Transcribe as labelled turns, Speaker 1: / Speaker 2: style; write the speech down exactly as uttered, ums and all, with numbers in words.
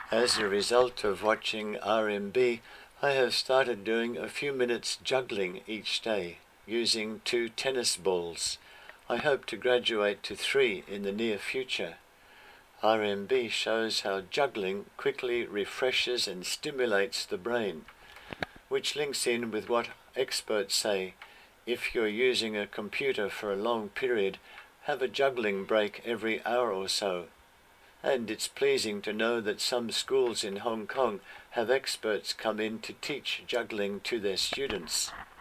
Speaker 1: As a result of watching R M B, I have started doing a few minutes juggling each day, using two tennis balls. I hope to graduate to three in the near future. R M B shows how juggling quickly refreshes and stimulates the brain, which links in with what experts say: if you're using a computer for a long period, have a juggling break every hour or so. And it's pleasing to know that some schools in Hong Kong have experts come in to teach juggling to their students.